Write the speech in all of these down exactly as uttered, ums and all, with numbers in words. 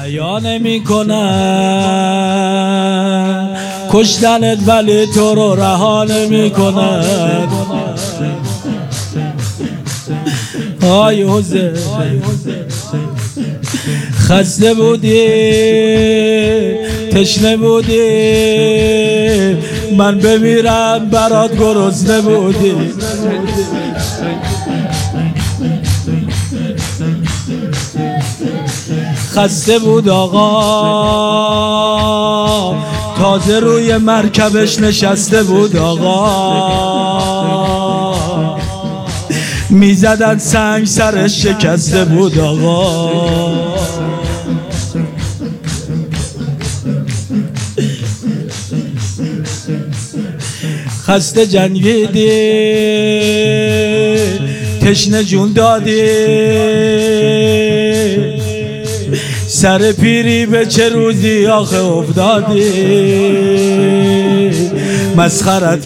حیا نمی کنن کشتنت، ولی تو رو رها نمی کنن. آی حسین خسته بودی، تشنه بودی، من بمیرم برات گرسنه بودی. خسته بود آقا، تازه روی مرکبش نشسته بود آقا، میزدن سنگ سرش شکسته بود آقا. خسته جنگیدی، تشنه جون دادی، سر پیری به چه روزی آخه افتادی. مسخرت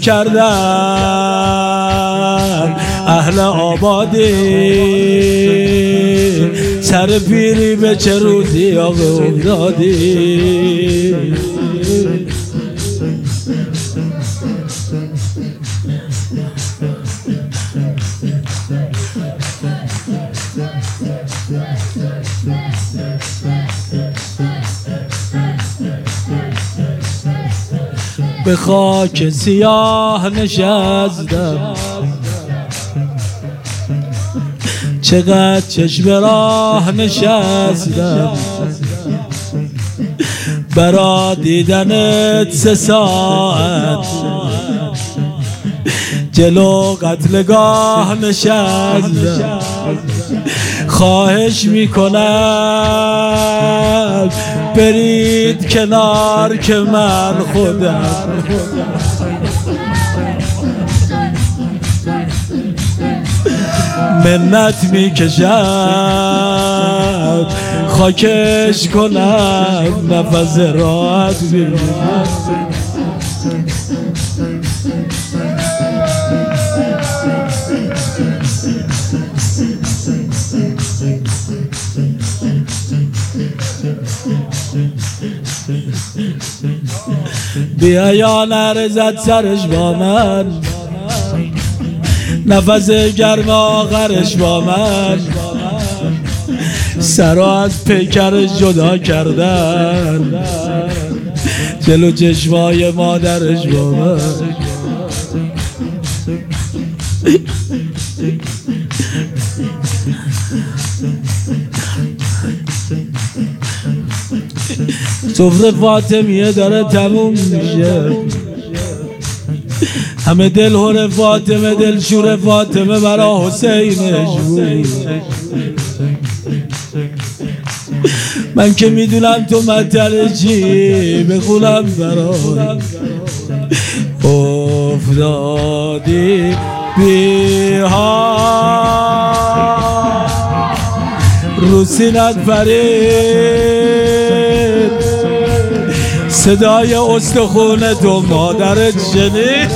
کردن اهل آبادی، سر پیری به چه روزی آخه افتادی. به خاک سیاه نشستم، چقدر چشم راه نشستم، برا دیدنت سه ساعت جلو قتلگاه نشستم. خواهش میکنم برید کنار که من خودم منت میکشم، خاکش کنم نفس راحت بگیرم. بیا یا نرزد سرش با من، نفس گرم آخرش با من، سرا از پیکرش جدا کردن، جلو چشمای مادرش با من. سفره فاطمیه داره تموم میشه، همه دل هور فاطمه، دل شور فاطمه برا حسینش بود. من که میدونم تو مطلع چی، بخونم برای افتادی بیها رو سینت فرید، صدای استخون تو مادرت شنید.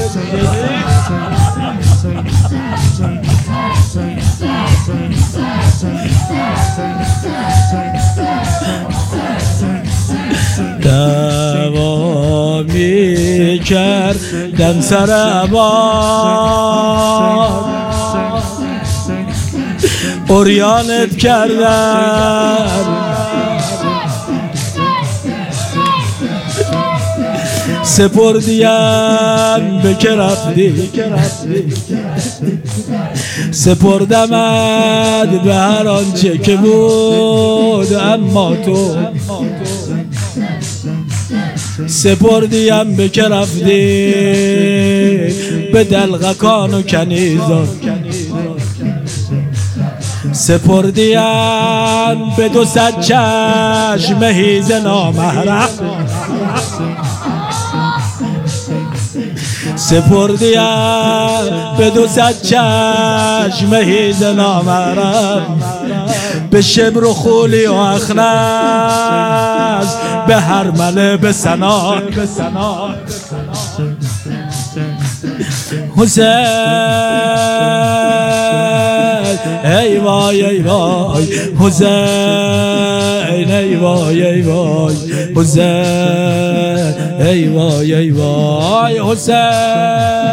دوامی کردن سر عباد، اوریانت کردن، سپردیم به که رفتی، سپردمت به هر آنچه که بود، اما تو سپردیم به که رفتی، به دلغکان و کنیزان، سپردیم به دو صد چشم هیز نامحرم، سپردیم به دو صد چشم هیز نامحرم، به شمر و خولی و اخنس، به هرمله به سنان. حسین ای وای ای وای حسین ای وای ای وای حسین ای وای ای وای حسین